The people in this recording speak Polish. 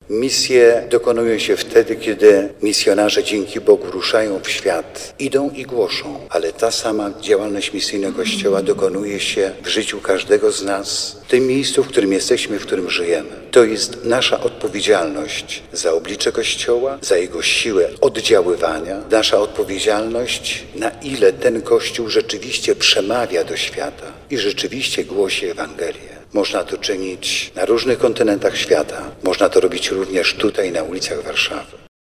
Misje dokonują się wtedy, kiedy misjonarze dzięki Bogu ruszają w świat, idą i głoszą, ale ta sama działalność misyjna Kościoła dokonuje się w życiu każdego z nas, w tym miejscu, w którym jesteśmy, w którym żyjemy. To jest nasza odpowiedzialność za oblicze Kościoła, za jego siłę oddziaływania, nasza odpowiedzialność, na ile ten Kościół rzeczywiście przemawia do świata i rzeczywiście głosi Ewangelię. Można to czynić na różnych kontynentach świata. Można to robić również tutaj na ulicach Warszawy.